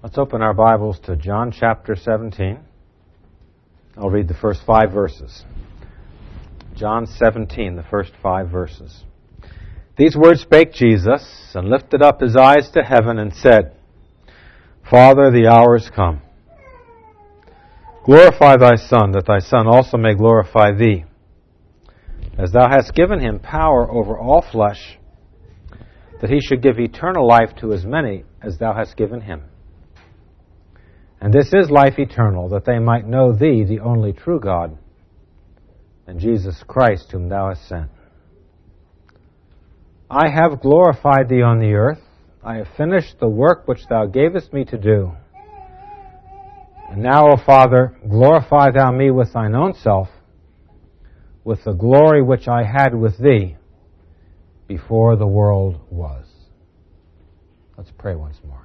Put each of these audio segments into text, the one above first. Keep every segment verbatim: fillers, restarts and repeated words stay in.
Let's open our Bibles to John chapter seventeen. I'll read the first five verses. John seventeen, the first five verses. These words spake Jesus, and lifted up his eyes to heaven, and said, Father, the hour is come. Glorify thy Son, that thy Son also may glorify thee, as thou hast given him power over all flesh, that he should give eternal life to as many as thou hast given him. And this is life eternal, that they might know thee, the only true God, and Jesus Christ, whom thou hast sent. I have glorified thee on the earth. I have finished the work which thou gavest me to do. And now, O Father, glorify thou me with thine own self, with the glory which I had with thee before the world was. Let's pray once more.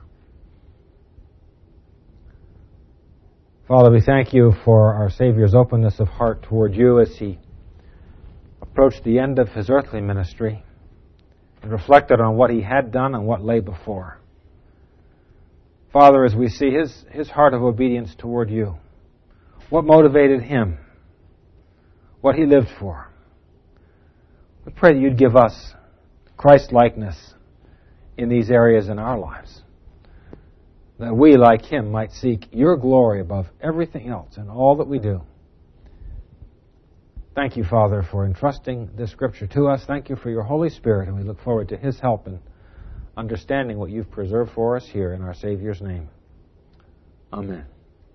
Father, we thank you for our Savior's openness of heart toward you as he approached the end of his earthly ministry and reflected on what he had done and what lay before. Father, as we see his, his heart of obedience toward you, what motivated him, what he lived for, we pray that you'd give us Christ-likeness in these areas in our lives, that we, like him, might seek your glory above everything else in all that we do. Thank you, Father, for entrusting this Scripture to us. Thank you for your Holy Spirit, and we look forward to his help in understanding what you've preserved for us here in our Savior's name. Amen.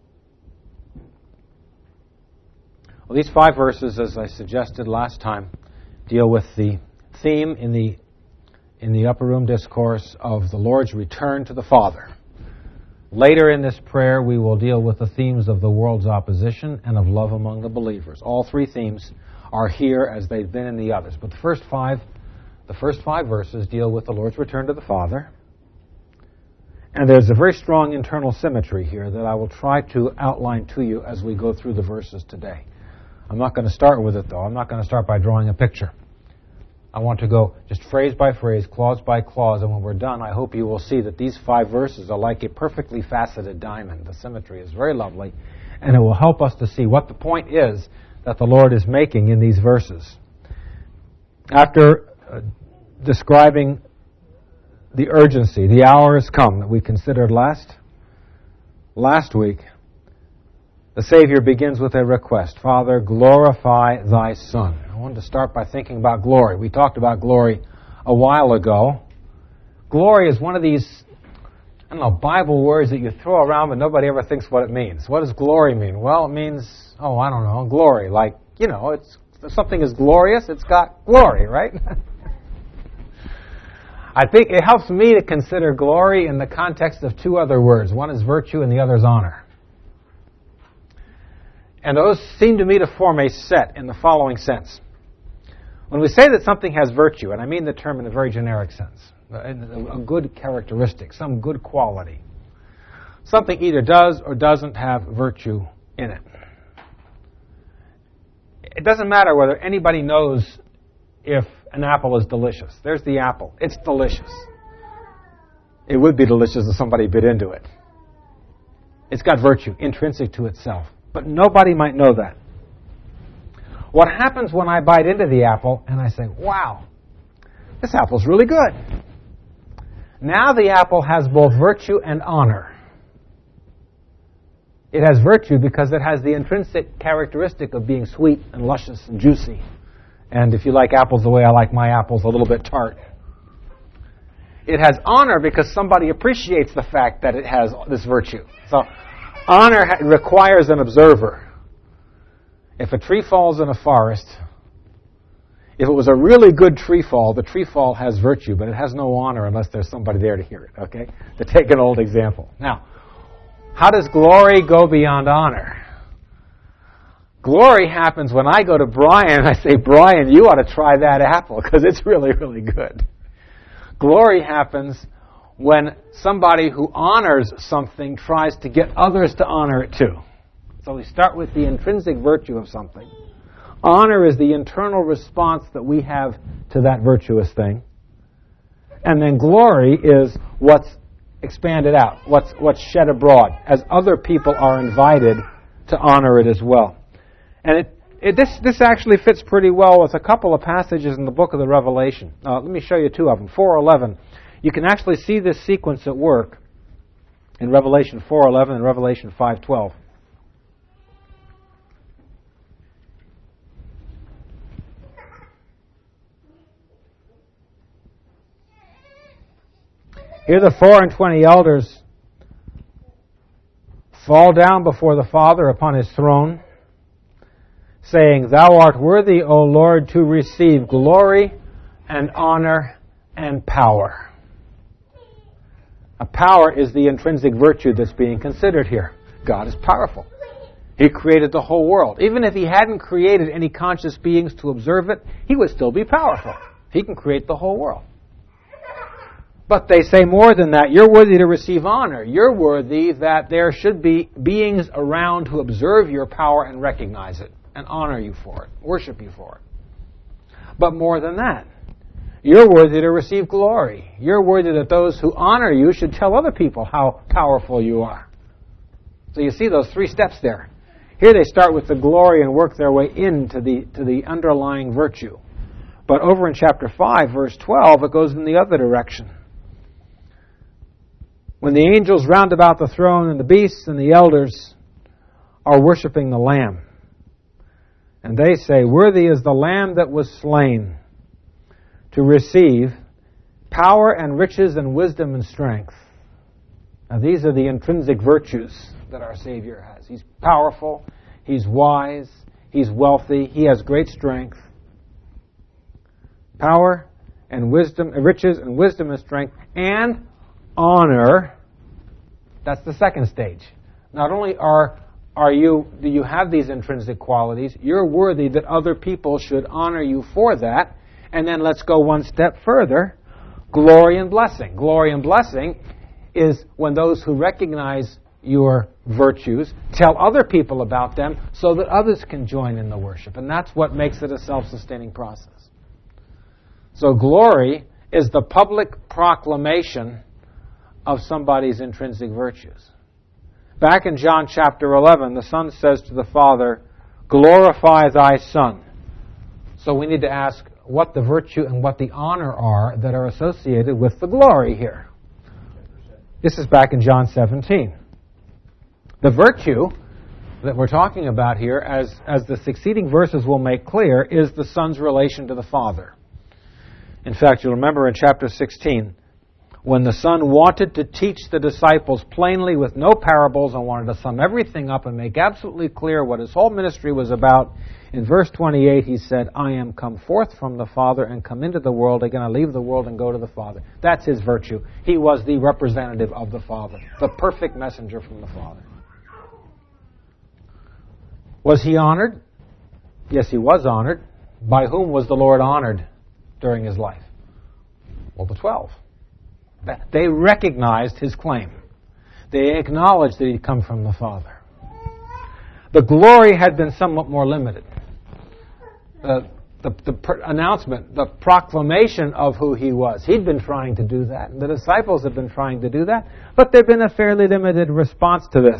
Well, these five verses, as I suggested last time, deal with the theme in the in the upper room discourse of the Lord's return to the Father. Later in this prayer, we will deal with the themes of the world's opposition and of love among the believers. All three themes are here as they've been in the others. But the first five, the first five verses deal with the Lord's return to the Father. And there's a very strong internal symmetry here that I will try to outline to you as we go through the verses today. I'm not going to start with it, though. I'm not going to start by drawing a picture. I want to go just phrase by phrase, clause by clause, and when we're done, I hope you will see that these five verses are like a perfectly faceted diamond. The symmetry is very lovely, and it will help us to see what the point is that the Lord is making in these verses. After uh, describing the urgency, the hour has come that we considered last, last week, the Savior begins with a request. Father, glorify thy Son. I wanted to start by thinking about glory. We talked about glory a while ago. Glory is one of these, I don't know, Bible words that you throw around but nobody ever thinks what it means. What does glory mean? Well, it means, oh, I don't know, glory. Like, you know, it's if something is glorious, it's got glory, right? I think it helps me to consider glory in the context of two other words. One is virtue and the other is honor. And those seem to me to form a set in the following sense. When we say that something has virtue, and I mean the term in a very generic sense, a good characteristic, some good quality, something either does or doesn't have virtue in it. It doesn't matter whether anybody knows if an apple is delicious. There's the apple. It's delicious. It would be delicious if somebody bit into it. It's got virtue intrinsic to itself. But nobody might know that. What happens when I bite into the apple and I say, wow, this apple's really good. Now the apple has both virtue and honor. It has virtue because it has the intrinsic characteristic of being sweet and luscious and juicy. And if you like apples the way I like my apples, a little bit tart. It has honor because somebody appreciates the fact that it has this virtue. So honor requires an observer. If a tree falls in a forest, if it was a really good tree fall, the tree fall has virtue, but it has no honor unless there's somebody there to hear it, okay? To take an old example. Now, how does glory go beyond honor? Glory happens when I go to Brian and I say, Brian, you ought to try that apple because it's really, really good. Glory happens when somebody who honors something tries to get others to honor it too. So we start with the intrinsic virtue of something. Honor is the internal response that we have to that virtuous thing. And then glory is what's expanded out, what's, what's shed abroad, as other people are invited to honor it as well. And it, it, this, this actually fits pretty well with a couple of passages in the book of the Revelation. Uh, let me show you two of them. four eleven. You can actually see this sequence at work in Revelation four eleven and Revelation five twelve. Here the four and twenty elders fall down before the Father upon his throne, saying, Thou art worthy, O Lord, to receive glory and honor and power. A power is the intrinsic virtue that's being considered here. God is powerful. He created the whole world. Even if He hadn't created any conscious beings to observe it, He would still be powerful. He can create the whole world. But they say more than that. You're worthy to receive honor. You're worthy that there should be beings around who observe your power and recognize it and honor you for it, worship you for it. But more than that, you're worthy to receive glory. You're worthy that those who honor you should tell other people how powerful you are. So you see those three steps there. Here they start with the glory and work their way into the, to the underlying virtue. But over in chapter five, verse twelve, it goes in the other direction. When the angels round about the throne and the beasts and the elders are worshiping the Lamb. And they say, Worthy is the Lamb that was slain to receive power and riches and wisdom and strength. Now these are the intrinsic virtues that our Savior has. He's powerful, He's wise, He's wealthy, He has great strength. Power and wisdom, riches and wisdom and strength, and honor. That's the second stage. Not only are are you do you have these intrinsic qualities, you're worthy that other people should honor you for that. And then let's go one step further. Glory and blessing. Glory and blessing is when those who recognize your virtues tell other people about them so that others can join in the worship. And that's what makes it a self-sustaining process. So glory is the public proclamation of somebody's intrinsic virtues. Back in John chapter eleven, the Son says to the Father, Glorify thy Son. So we need to ask what the virtue and what the honor are that are associated with the glory here. This is back in John seventeen. The virtue that we're talking about here, as, as the succeeding verses will make clear, is the Son's relation to the Father. In fact, you'll remember in chapter sixteen, when the Son wanted to teach the disciples plainly with no parables and wanted to sum everything up and make absolutely clear what His whole ministry was about, in verse twenty-eight He said, I am come forth from the Father and come into the world. Again, I leave the world and go to the Father. That's His virtue. He was the representative of the Father, the perfect messenger from the Father. Was He honored? Yes, He was honored. By whom was the Lord honored during His life? Well, the twelve. They recognized His claim. They acknowledged that He'd come from the Father. The glory had been somewhat more limited. The, the, the pr- announcement, the proclamation of who He was, He'd been trying to do that. And the disciples had been trying to do that. But there had been a fairly limited response to this.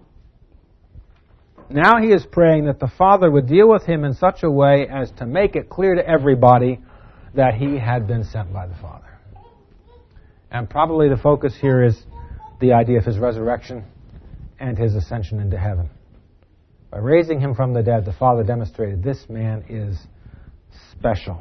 Now He is praying that the Father would deal with Him in such a way as to make it clear to everybody that He had been sent by the Father. And probably the focus here is the idea of His resurrection and His ascension into heaven. By raising Him from the dead, the Father demonstrated this man is special.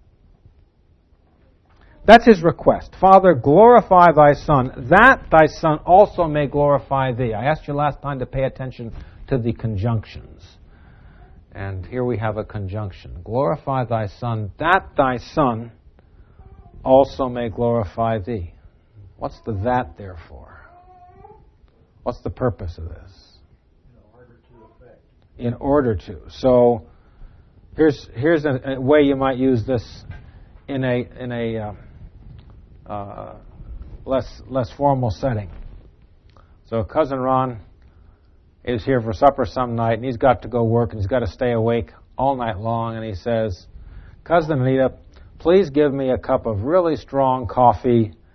That's His request. Father, glorify thy Son, that thy Son also may glorify thee. I asked you last time to pay attention to the conjunctions. And here we have a conjunction. Glorify thy Son, that thy Son also may glorify thee. What's the that there for? What's the purpose of this? In order to effect. In order to. So here's here's a, a way you might use this in a in a uh, uh, less less formal setting. So cousin Ron is here for supper some night, and he's got to go work, and he's got to stay awake all night long, and he says, Cousin Anita, please give me a cup of really strong coffee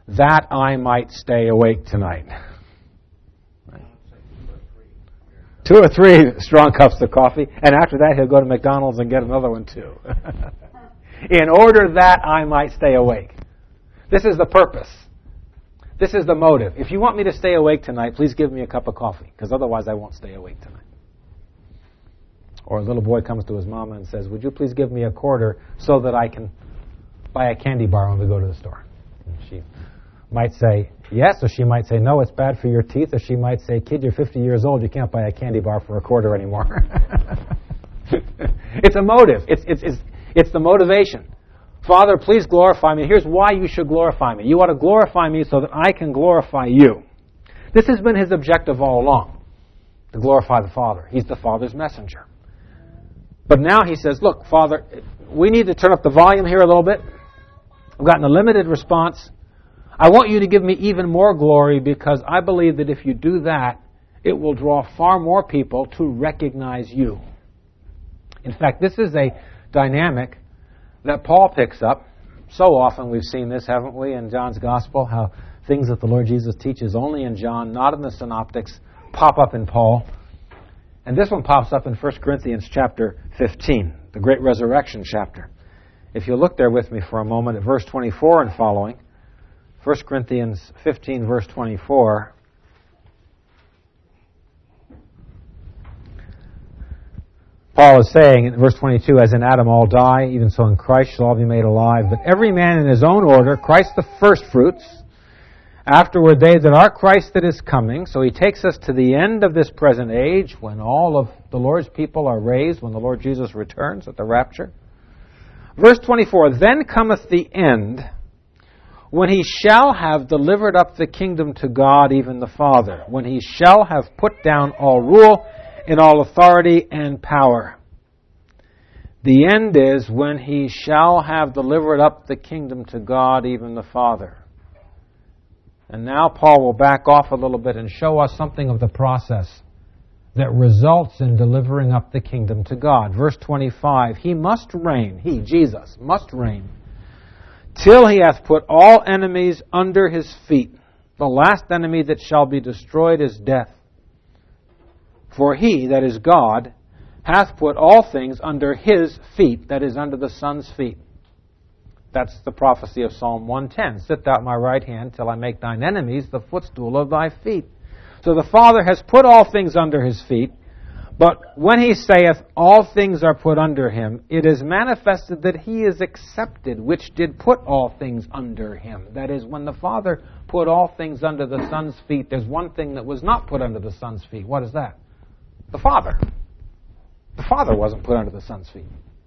that I might stay awake tonight. Right. Two or three strong cups of coffee, and after that he'll go to McDonald's and get another one too. In order that I might stay awake. This is the purpose. This is the motive. If you want me to stay awake tonight, please give me a cup of coffee, because otherwise I won't stay awake tonight. Or a little boy comes to his mama and says, would you please give me a quarter so that I can buy a candy bar when we go to the store? And she might say yes, or she might say no, it's bad for your teeth, or she might say, kid, you're fifty years old, you can't buy a candy bar for a quarter anymore. It's a motive. It's, it's, it's, it's the motivation. Father, please glorify me. Here's why you should glorify me. You ought to glorify me so that I can glorify you. This has been his objective all along, to glorify the Father. He's the Father's messenger. But now he says, look, Father, we need to turn up the volume here a little bit. I've gotten a limited response. I want you to give me even more glory, because I believe that if you do that, it will draw far more people to recognize you. In fact, this is a dynamic that Paul picks up. So often we've seen this, haven't we, in John's Gospel, how things that the Lord Jesus teaches only in John, not in the synoptics, pop up in Paul. And this one pops up in First Corinthians chapter fifteen, the great resurrection chapter. If you look there with me for a moment at verse twenty-four and following, First Corinthians fifteen, verse twenty-four. Paul is saying in verse twenty-two, as in Adam all die, even so in Christ shall all be made alive. But every man in his own order, Christ the firstfruits, afterward they that are Christ that is coming. So he takes us to the end of this present age, when all of the Lord's people are raised, when the Lord Jesus returns at the rapture. Verse twenty-four, then cometh the end, when he shall have delivered up the kingdom to God, even the Father, when he shall have put down all rule in all authority and power. The end is when he shall have delivered up the kingdom to God, even the Father. And now Paul will back off a little bit and show us something of the process that results in delivering up the kingdom to God. Verse twenty-five, he must reign, he, Jesus, must reign, till he hath put all enemies under his feet. The last enemy that shall be destroyed is death. For he, that is God, hath put all things under his feet, that is, under the Son's feet. That's the prophecy of Psalm one ten. Sit thou at my right hand till I make thine enemies the footstool of thy feet. So the Father has put all things under his feet, but when he saith all things are put under him, it is manifested that he is accepted, which did put all things under him. That is, when the Father put all things under the Son's feet, there's one thing that was not put under the Son's feet. What is that? The Father. The Father wasn't put under the Son's feet.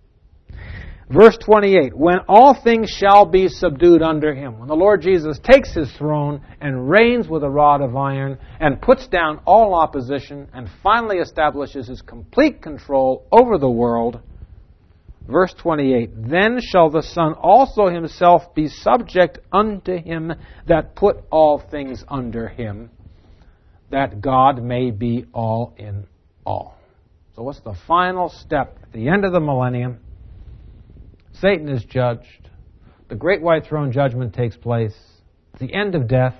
Verse twenty-eight, when all things shall be subdued under him, when the Lord Jesus takes his throne and reigns with a rod of iron and puts down all opposition and finally establishes his complete control over the world, verse twenty-eight, then shall the Son also himself be subject unto him that put all things under him, that God may be all in all. So what's the final step at the end of the millennium? Satan is judged. The great white throne judgment takes place. The end of death.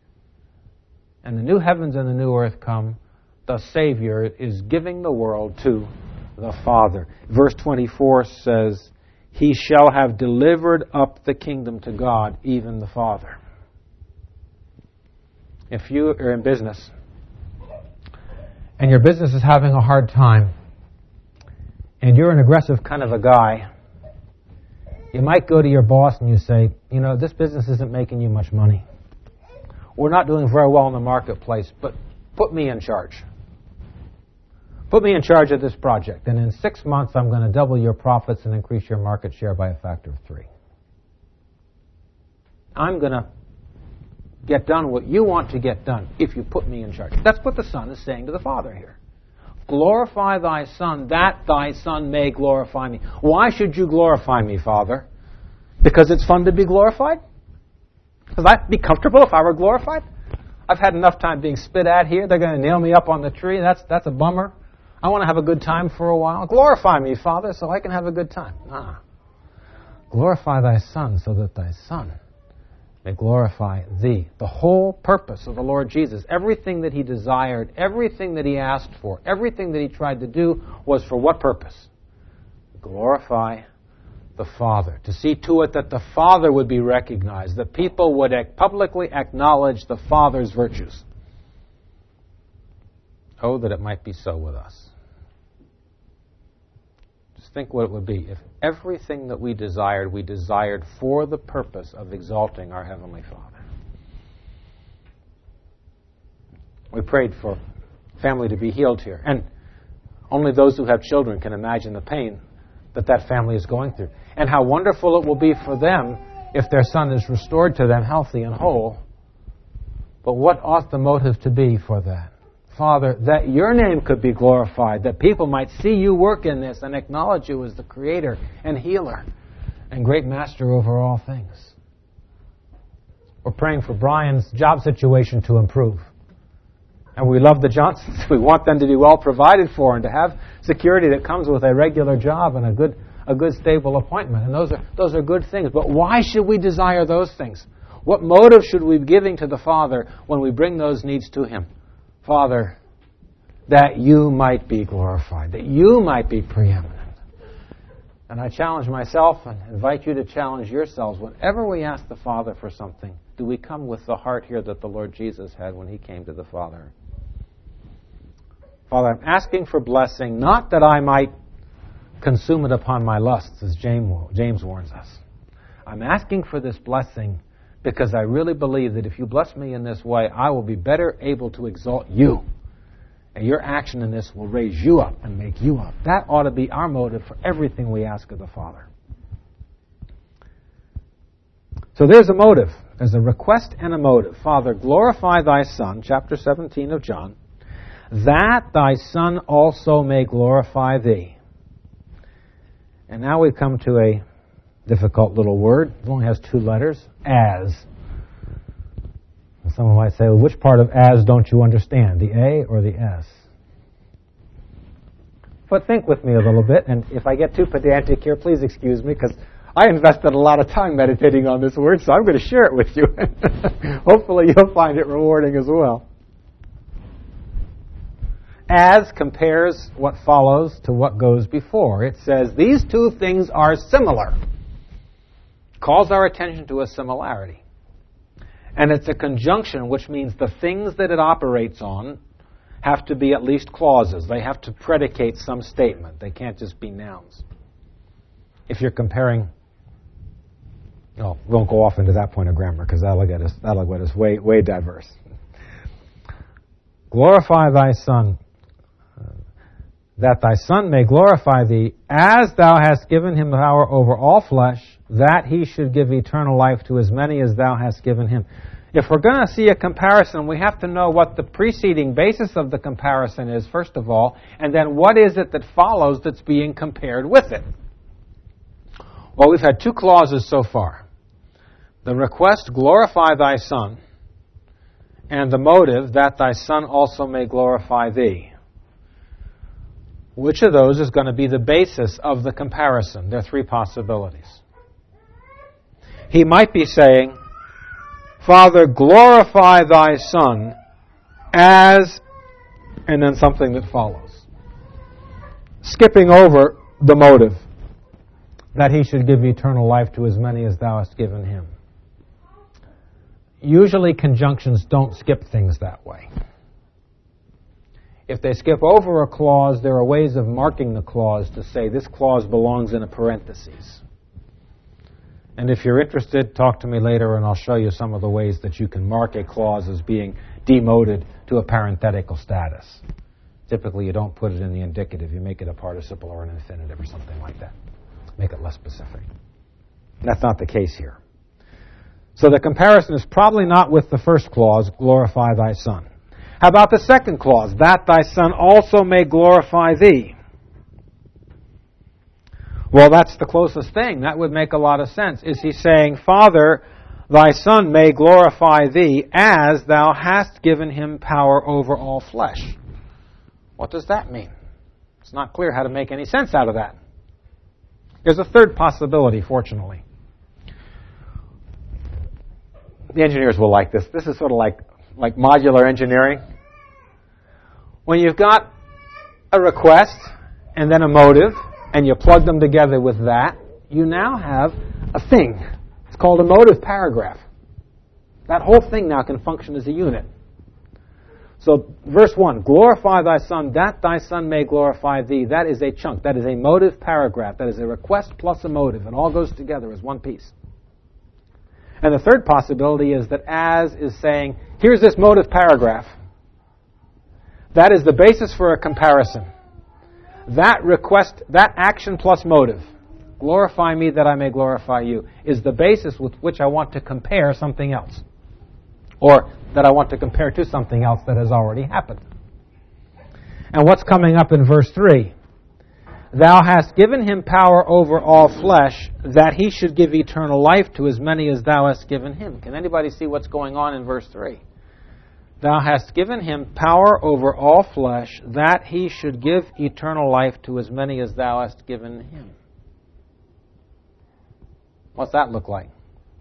And the new heavens and the new earth come. The Savior is giving the world to the Father. Verse twenty-four says, he shall have delivered up the kingdom to God, even the Father. If you are in business, and your business is having a hard time, and you're an aggressive kind of a guy, you might go to your boss and you say, you know, this business isn't making you much money. We're not doing very well in the marketplace, but put me in charge. Put me in charge of this project, and in six months I'm going to double your profits and increase your market share by a factor of three. I'm going to get done what you want to get done if you put me in charge. That's what the Son is saying to the Father here. Glorify thy Son, that thy Son may glorify me. Why should you glorify me, Father? Because it's fun to be glorified? Would I be comfortable if I were glorified? I've had enough time being spit at here. They're going to nail me up on the tree. That's that's a bummer. I want to have a good time for a while. Glorify me, Father, so I can have a good time. Ah. Glorify thy Son, so that thy Son may glorify Thee. The whole purpose of the Lord Jesus, everything that He desired, everything that He asked for, everything that He tried to do was for what purpose? Glorify the Father. To see to it that the Father would be recognized, that people would publicly acknowledge the Father's virtues. Oh, that it might be so with us. Just think what it would be if everything that we desired, we desired for the purpose of exalting our Heavenly Father. We prayed for family to be healed here, and only those who have children can imagine the pain that that family is going through, and how wonderful it will be for them if their son is restored to them healthy and whole. But what ought the motive to be for that? Father, that Your name could be glorified, that people might see You work in this and acknowledge You as the Creator and Healer and great Master over all things. We're praying for Brian's job situation to improve. And we love the Johnsons. We want them to be well provided for and to have security that comes with a regular job and a good, a good stable appointment. And those are, those are good things. But why should we desire those things? What motive should we be giving to the Father when we bring those needs to Him? Father, that You might be glorified, that You might be preeminent. And I challenge myself and invite you to challenge yourselves. Whenever we ask the Father for something, do we come with the heart here that the Lord Jesus had when He came to the Father? Father, I'm asking for blessing, not that I might consume it upon my lusts, as James warns us. I'm asking for this blessing because I really believe that if You bless me in this way, I will be better able to exalt You. And Your action in this will raise You up and make You up. That ought to be our motive for everything we ask of the Father. So there's a motive. There's a request and a motive. Father, glorify Thy Son, chapter seventeen of John, that Thy Son also may glorify Thee. And now we come to a difficult little word. It only has two letters. As. And someone might say, well, which part of as don't you understand? The A or the S? But think with me a little bit, and if I get too pedantic here, please excuse me, because I invested a lot of time meditating on this word, so I'm going to share it with you. Hopefully you'll find it rewarding as well. As compares what follows to what goes before. It says, these two things are similar. Calls our attention to a similarity. And it's a conjunction, which means the things that it operates on have to be at least clauses. They have to predicate some statement. They can't just be nouns. If you're comparing, oh, we won't go off into that point of grammar because that'll get us, that'll get us way, way diverse. Glorify Thy Son, that Thy Son may glorify Thee, as Thou hast given Him power over all flesh, that He should give eternal life to as many as Thou hast given Him. If we're going to see a comparison, we have to know what the preceding basis of the comparison is, first of all, and then what is it that follows that's being compared with it. Well, we've had two clauses so far. The request, glorify Thy Son, and the motive, that Thy Son also may glorify Thee. Which of those is going to be the basis of the comparison? There are three possibilities. He might be saying, Father, glorify Thy Son as, and then something that follows. Skipping over the motive, that He should give eternal life to as many as Thou hast given Him. Usually conjunctions don't skip things that way. If they skip over a clause, there are ways of marking the clause to say this clause belongs in a parenthesis. And if you're interested, talk to me later and I'll show you some of the ways that you can mark a clause as being demoted to a parenthetical status. Typically, you don't put it in the indicative. You make it a participle or an infinitive or something like that. Make it less specific. That's not the case here. So the comparison is probably not with the first clause, glorify Thy Son. How about the second clause, that Thy Son also may glorify Thee? Well, that's the closest thing. That would make a lot of sense. Is He saying, Father, Thy Son may glorify Thee as Thou hast given Him power over all flesh? What does that mean? It's not clear how to make any sense out of that. There's a third possibility, fortunately. the engineers will like this. This is sort of like, like modular engineering. When you've got a request and then a motive, and you plug them together with that, you now have a thing. It's called a motive paragraph. That whole thing now can function as a unit. So, verse one, glorify thy Son, that thy Son may glorify thee. That is a chunk. That is a motive paragraph. That is a request plus a motive. It all goes together as one piece. And the third possibility is that as is saying, here's this motive paragraph. That is the basis for a comparison. That request, that action plus motive, glorify me that I may glorify you, is the basis with which I want to compare something else. Or that I want to compare to something else that has already happened. And what's coming up in verse three? Thou hast given him power over all flesh, that he should give eternal life to as many as thou hast given him. Can anybody see what's going on in verse three? Thou hast given him power over all flesh, that he should give eternal life to as many as thou hast given him. What's that look like?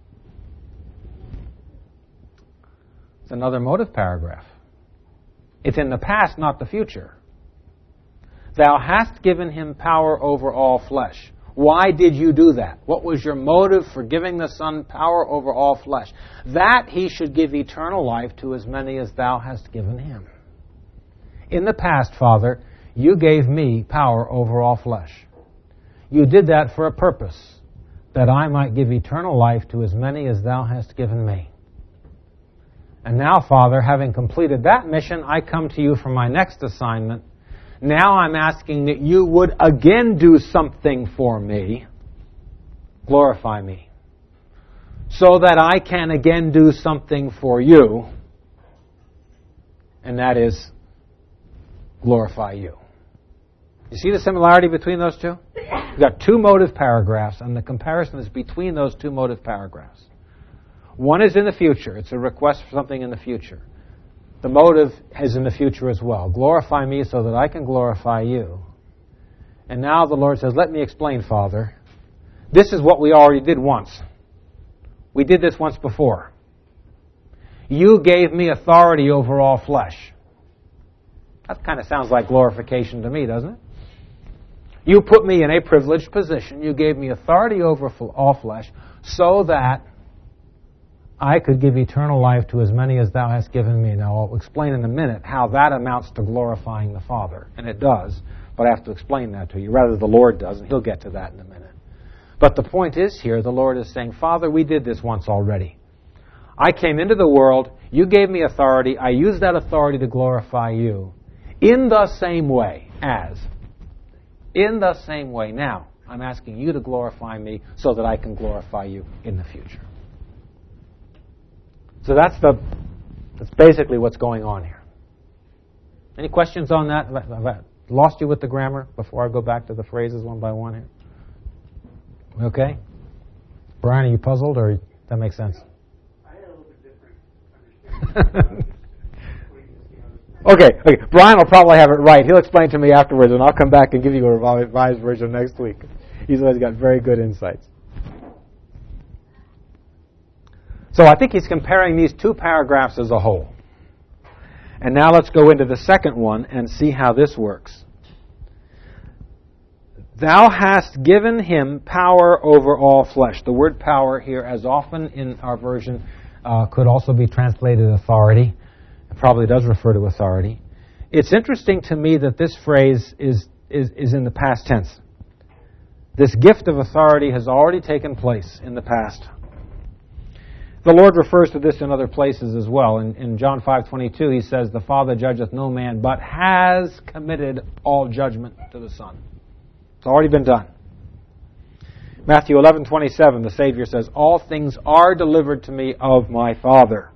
It's another motive paragraph. It's in the past, not the future. Thou hast given him power over all flesh. Why did you do that? What was your motive for giving the Son power over all flesh? That he should give eternal life to as many as thou hast given him. In the past, Father, you gave me power over all flesh. You did that for a purpose, that I might give eternal life to as many as thou hast given me. And now, Father, having completed that mission, I come to you for my next assignment. Now I'm asking that you would again do something for me. Glorify me. So that I can again do something for you. And that is glorify you. You see the similarity between those two? You've got two motive paragraphs, and the comparison is between those two motive paragraphs. One is in the future. It's a request for something in the future. The motive is in the future as well. Glorify me so that I can glorify you. And now the Lord says, let me explain, Father. This is what we already did once. We did this once before. You gave me authority over all flesh. That kind of sounds like glorification to me, doesn't it? You put me in a privileged position. You gave me authority over all flesh so that I could give eternal life to as many as thou hast given me. Now, I'll explain in a minute how that amounts to glorifying the Father. And it does, but I have to explain that to you. Rather, the Lord does, and he'll get to that in a minute. But the point is here, the Lord is saying, Father, we did this once already. I came into the world, you gave me authority, I used that authority to glorify you. In the same way as. In the same way. Now, I'm asking you to glorify me so that I can glorify you in the future. So that's the that's basically what's going on here. Any questions on that? Have I lost you with the grammar before I go back to the phrases one by one here? Okay? Brian, are you puzzled, or that makes sense? I had a little bit different understanding. okay, okay. Brian will probably have it right. He'll explain to me afterwards, and I'll come back and give you a revised version next week. He's always got very good insights. So I think he's comparing these two paragraphs as a whole. And now let's go into the second one and see how this works. Thou hast given him power over all flesh. The word power here, as often in our version, uh, could also be translated authority. It probably does refer to authority. It's interesting to me that this phrase is, is, is in the past tense. This gift of authority has already taken place in the past. The Lord refers to this in other places as well. In, in John five twenty-two, he says, the Father judgeth no man, but has committed all judgment to the Son. It's already been done. Matthew eleven twenty-seven, the Savior says, all things are delivered to me of my Father.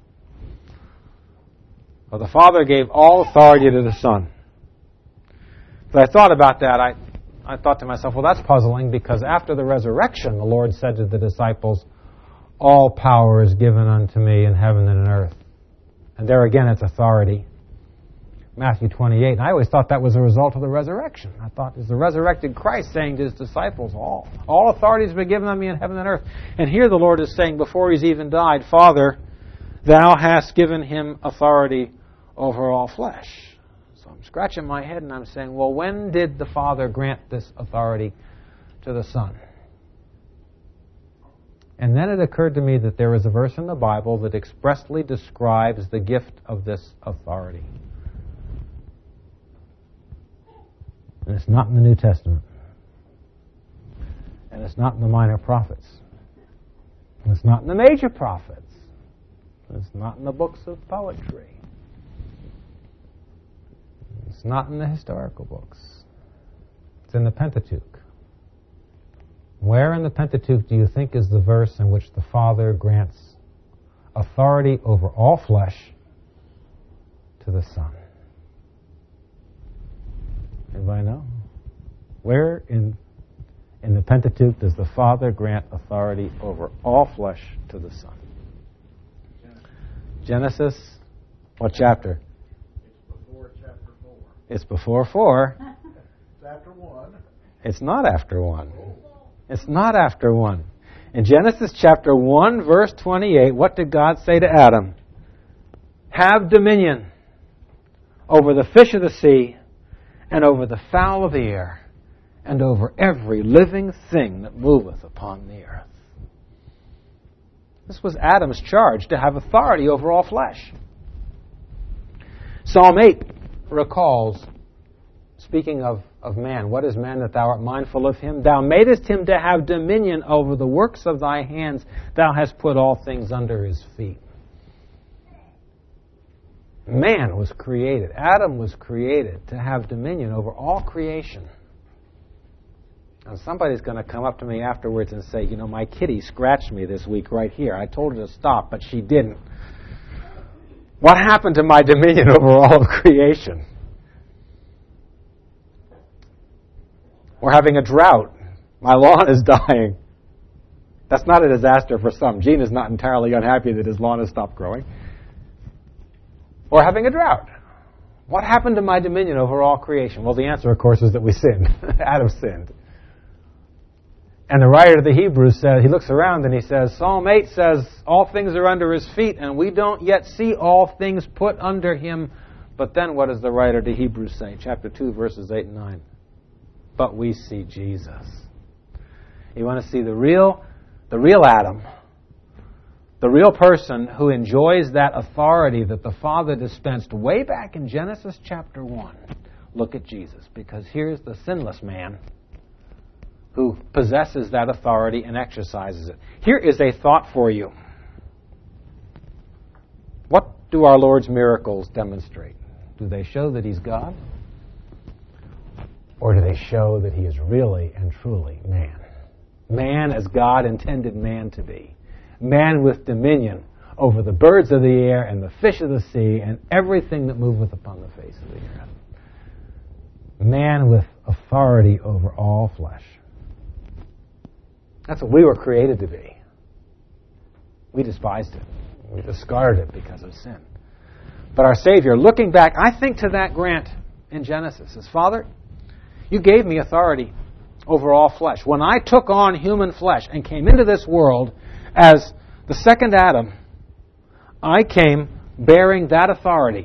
Well, the Father gave all authority to the Son. But I thought about that. I, I thought to myself, well, that's puzzling, because after the resurrection, the Lord said to the disciples, all power is given unto me in heaven and in earth. And there again, it's authority. Matthew twenty-eight. And I always thought that was a result of the resurrection. I thought, is the resurrected Christ saying to his disciples, all, all authority has been given unto me in heaven and earth. And here the Lord is saying, before he's even died, Father, Thou hast given him authority over all flesh. So I'm scratching my head and I'm saying, well, when did the Father grant this authority to the Son? And then it occurred to me that there is a verse in the Bible that expressly describes the gift of this authority. And it's not in the New Testament. And it's not in the minor prophets. And it's not in the major prophets. And it's not in the books of poetry. It's not in the historical books. It's in the Pentateuch. Where in the Pentateuch do you think is the verse in which the Father grants authority over all flesh to the Son? Anybody know? Where in in the Pentateuch does the Father grant authority over all flesh to the Son? Genesis. Genesis. What chapter? It's before chapter four. It's before four. It's after one. It's not after one. It's not after one. In Genesis chapter one, verse twenty-eight, what did God say to Adam? Have dominion over the fish of the sea, and over the fowl of the air, and over every living thing that moveth upon the earth. This was Adam's charge, to have authority over all flesh. Psalm eight recalls, speaking of, of man, what is man that thou art mindful of him? Thou madest him to have dominion over the works of thy hands. Thou hast put all things under his feet. Man was created, Adam was created to have dominion over all creation. And somebody's going to come up to me afterwards and say, you know, my kitty scratched me this week right here. I told her to stop, but she didn't. What happened to my dominion over all of creation? We're having a drought. My lawn is dying. That's not a disaster for some. Gene is not entirely unhappy that his lawn has stopped growing. Or having a drought. What happened to my dominion over all creation? Well, the answer, of course, is that we sinned. Adam sinned. And the writer of the Hebrews says, he looks around and he says, Psalm eight says, all things are under his feet, and we don't yet see all things put under him. But then what does the writer of the Hebrews say? Chapter two, verses eight and nine. But we see Jesus. You want to see the real, the real Adam, the real person who enjoys that authority that the Father dispensed way back in Genesis chapter one. Look at Jesus, because here's the sinless man who possesses that authority and exercises it. Here is a thought for you. What do our Lord's miracles demonstrate? Do they show that He's God? Or do they show that He is really and truly man? Man as God intended man to be. Man with dominion over the birds of the air and the fish of the sea and everything that moveth upon the face of the earth. Man with authority over all flesh. That's what we were created to be. We despised it. We discarded it because of sin. But our Savior, looking back, I think to that grant in Genesis, says, Father, you gave me authority over all flesh. When I took on human flesh and came into this world as the second Adam, I came bearing that authority.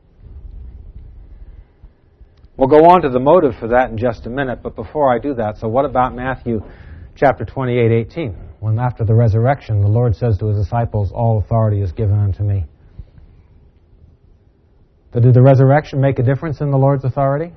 We'll go on to the motive for that in just a minute, but before I do that, so what about Matthew chapter twenty-eight, eighteen? When after the resurrection, the Lord says to His disciples, all authority is given unto me. But did the resurrection make a difference in the Lord's authority?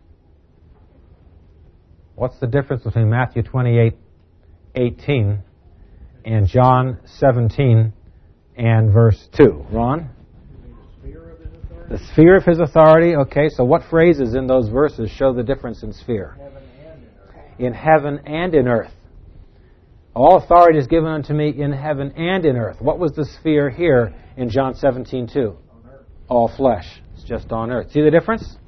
What's the difference between Matthew twenty-eight, eighteen and John seventeen and verse two? Ron? The sphere of His authority. Okay, so what phrases in those verses show the difference in sphere? In heaven and in earth. All authority is given unto me in heaven and in earth. What was the sphere here in John seventeen two? All flesh. It's just on earth. See the difference?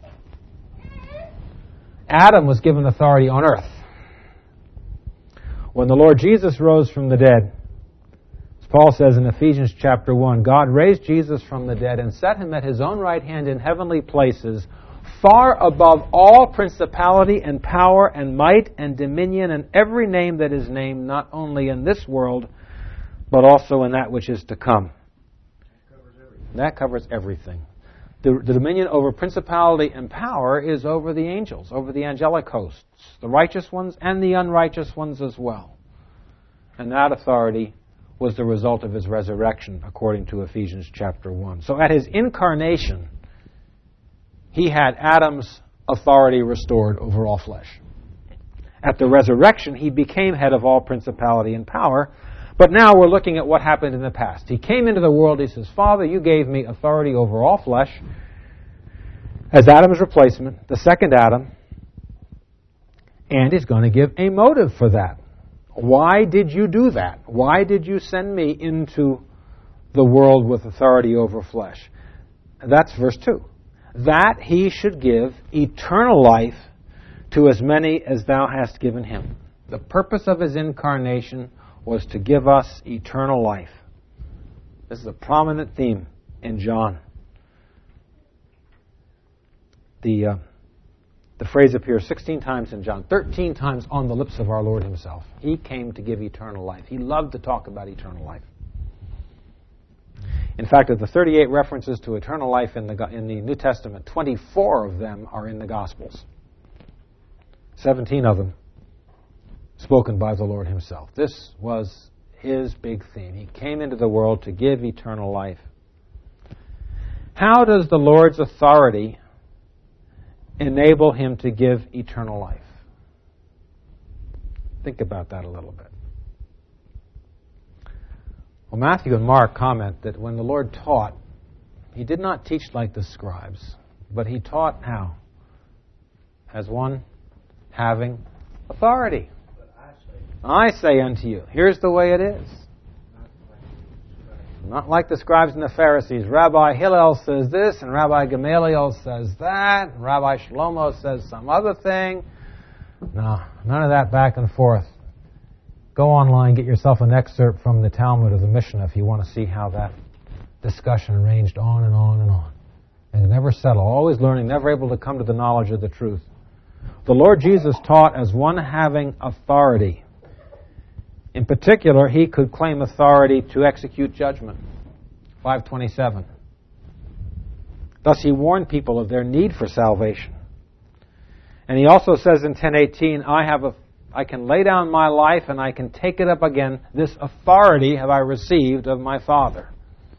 Adam was given authority on earth. When the Lord Jesus rose from the dead, as Paul says in Ephesians chapter one, God raised Jesus from the dead and set Him at His own right hand in heavenly places, far above all principality and power and might and dominion and every name that is named, not only in this world, but also in that which is to come. That covers everything. The, the dominion over principality and power is over the angels, over the angelic hosts, the righteous ones and the unrighteous ones as well. And that authority was the result of his resurrection, according to Ephesians chapter one. So at his incarnation, he had Adam's authority restored over all flesh. At the resurrection, he became head of all principality and power. But now we're looking at what happened in the past. He came into the world, he says, Father, you gave me authority over all flesh as Adam's replacement, the second Adam, and he's going to give a motive for that. Why did you do that? Why did you send me into the world with authority over flesh? That's verse two. That he should give eternal life to as many as thou hast given him. The purpose of his incarnation was to give us eternal life. This is a prominent theme in John. The, uh, the phrase appears sixteen times in John, thirteen times on the lips of our Lord himself. He came to give eternal life. He loved to talk about eternal life. In fact, of the thirty-eight references to eternal life in the, in the New Testament, twenty-four of them are in the Gospels. seventeen of them spoken by the Lord himself. This was his big theme. He came into the world to give eternal life. How does the Lord's authority enable him to give eternal life? Think about that a little bit. Well, Matthew and Mark comment that when the Lord taught, he did not teach like the scribes, but he taught how? As one having authority. I say unto you, here's the way it is. Not like the scribes and the Pharisees. Rabbi Hillel says this, and Rabbi Gamaliel says that, and Rabbi Shlomo says some other thing. No, none of that back and forth. Go online, get yourself an excerpt from the Talmud or the Mishnah if you want to see how that discussion ranged on and on and on. And never settle, always learning, never able to come to the knowledge of the truth. The Lord Jesus taught as one having authority. In particular, he could claim authority to execute judgment. five twenty-seven. Thus he warned people of their need for salvation. And he also says in ten eighteen, I have a, I can lay down my life and I can take it up again. This authority have I received of my Father.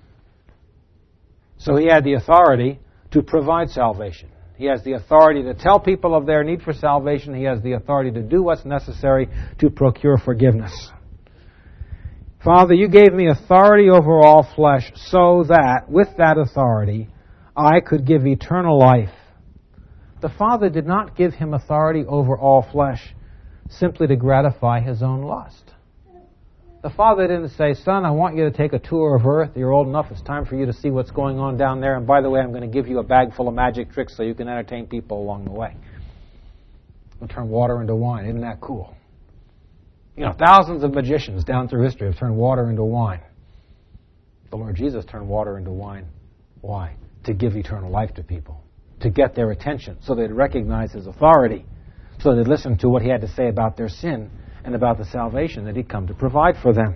So he had the authority to provide salvation. He has the authority to tell people of their need for salvation. He has the authority to do what's necessary to procure forgiveness. Father, you gave me authority over all flesh so that, with that authority, I could give eternal life. The Father did not give him authority over all flesh simply to gratify his own lust. The Father didn't say, Son, I want you to take a tour of earth. You're old enough. It's time for you to see what's going on down there. And by the way, I'm going to give you a bag full of magic tricks so you can entertain people along the way. I'll turn water into wine. Isn't that cool? You know, thousands of magicians down through history have turned water into wine. The Lord Jesus turned water into wine. Why? To give eternal life to people. To get their attention so they'd recognize his authority. So they'd listen to what he had to say about their sin and about the salvation that he'd come to provide for them.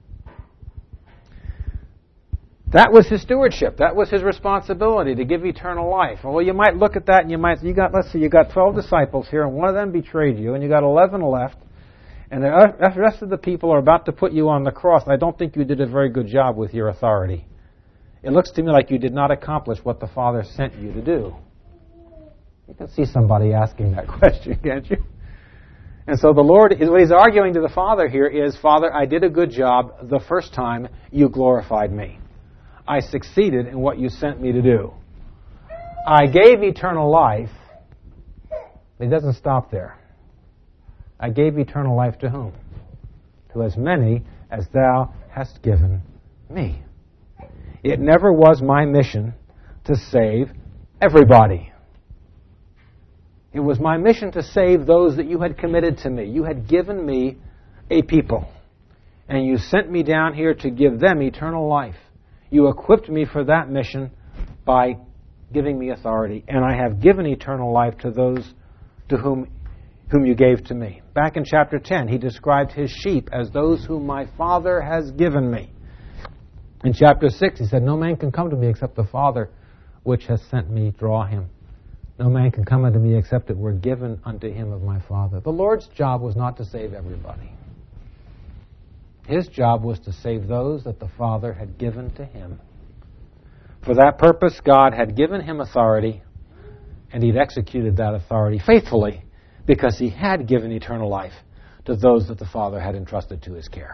That was his stewardship. That was his responsibility, to give eternal life. Well, you might look at that and you might, you got, let's see, you got twelve disciples here and one of them betrayed you and you got eleven left. And the rest of the people are about to put you on the cross. I don't think you did a very good job with your authority. It looks to me like you did not accomplish what the Father sent you to do. You can see somebody asking that question, can't you? And so the Lord, what he's arguing to the Father here is, Father, I did a good job the first time you glorified me. I succeeded in what you sent me to do. I gave eternal life. But it doesn't stop there. I gave eternal life to whom? To as many as thou hast given me. It never was my mission to save everybody. It was my mission to save those that you had committed to me. You had given me a people. And you sent me down here to give them eternal life. You equipped me for that mission by giving me authority. And I have given eternal life to those to whom whom you gave to me. Back in chapter ten, he described his sheep as those whom my Father has given me. In chapter six, he said, no man can come to me except the Father which has sent me draw him. No man can come unto me except it were given unto him of my Father. The Lord's job was not to save everybody. His job was to save those that the Father had given to him. For that purpose, God had given him authority, and he'd executed that authority faithfully because he had given eternal life to those that the Father had entrusted to his care.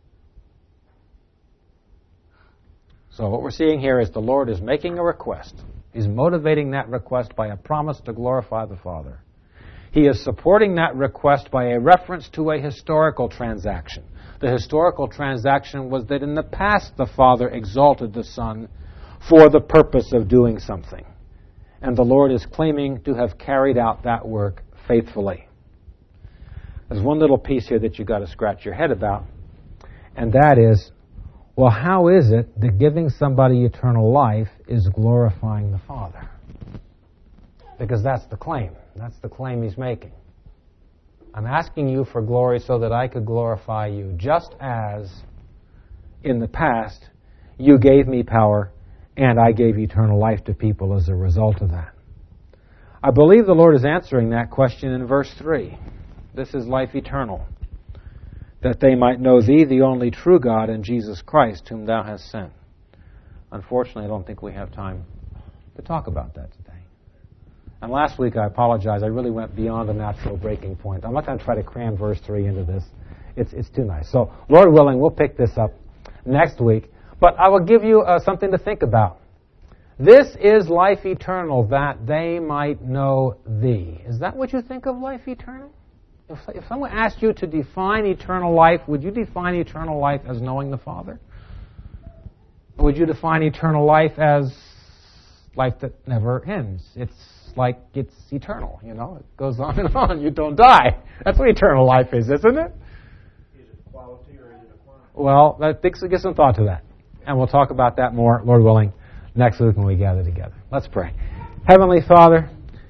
So what we're seeing here is the Lord is making a request. He's motivating that request by a promise to glorify the Father. He is supporting that request by a reference to a historical transaction. The historical transaction was that in the past the Father exalted the Son for the purpose of doing something. And the Lord is claiming to have carried out that work faithfully. There's one little piece here that you've got to scratch your head about, and that is, well, how is it that giving somebody eternal life is glorifying the Father? Because that's the claim. That's the claim he's making. I'm asking you for glory so that I could glorify you, just as in the past you gave me power and I gave eternal life to people as a result of that. I believe the Lord is answering that question in verse three. This is life eternal, that they might know thee, the only true God, and Jesus Christ, whom thou hast sent. Unfortunately, I don't think we have time to talk about that today. And last week, I apologize, I really went beyond the natural breaking point. I'm not going to try to cram verse three into this. It's, it's too nice. So, Lord willing, we'll pick this up next week. But I will give you uh, something to think about. This is life eternal, that they might know thee. Is that what you think of life eternal? If, if someone asked you to define eternal life, would you define eternal life as knowing the Father? Or would you define eternal life as life that never ends? It's like it's eternal, you know. It goes on and on. You don't die. That's what eternal life is, isn't it? Is it quality or is it a quantity? Well, I think so. Give some thought to that. And we'll talk about that more, Lord willing, next week when we gather together. Let's pray. Heavenly Father,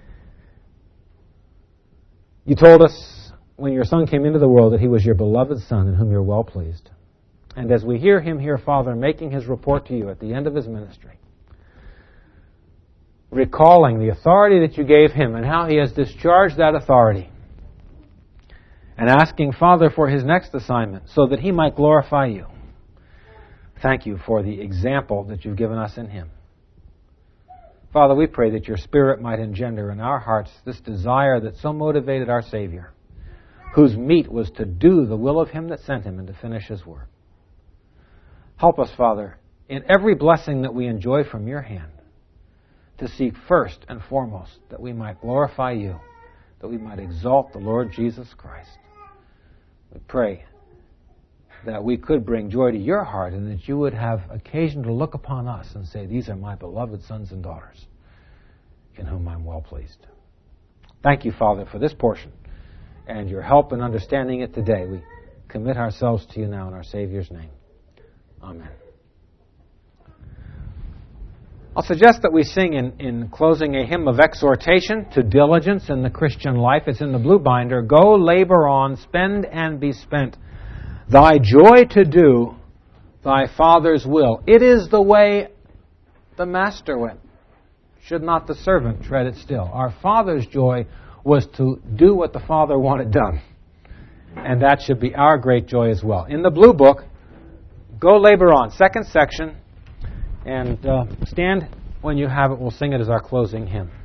you told us when your Son came into the world that he was your beloved Son in whom you're well pleased. And as we hear him here, Father, making his report to you at the end of his ministry, recalling the authority that you gave him and how he has discharged that authority, and asking, Father, for his next assignment so that he might glorify you. Thank you for the example that you've given us in him. Father, we pray that your Spirit might engender in our hearts this desire that so motivated our Savior, whose meat was to do the will of him that sent him and to finish his work. Help us, Father, in every blessing that we enjoy from your hand, to seek first and foremost that we might glorify you, that we might exalt the Lord Jesus Christ. We pray that we could bring joy to your heart and that you would have occasion to look upon us and say, these are my beloved sons and daughters in whom I'm well pleased. Thank you, Father, for this portion and your help in understanding it today. We commit ourselves to you now in our Savior's name. Amen. I'll suggest that we sing in, in closing a hymn of exhortation to diligence in the Christian life. It's in the blue binder. Go labor on, spend and be spent. Thy joy to do thy Father's will. It is the way the Master went. Should not the servant tread it still? Our Father's joy was to do what the Father wanted done. And that should be our great joy as well. In the blue book, Go Labor On, second section. And uh, stand when you have it. We'll sing it as our closing hymn.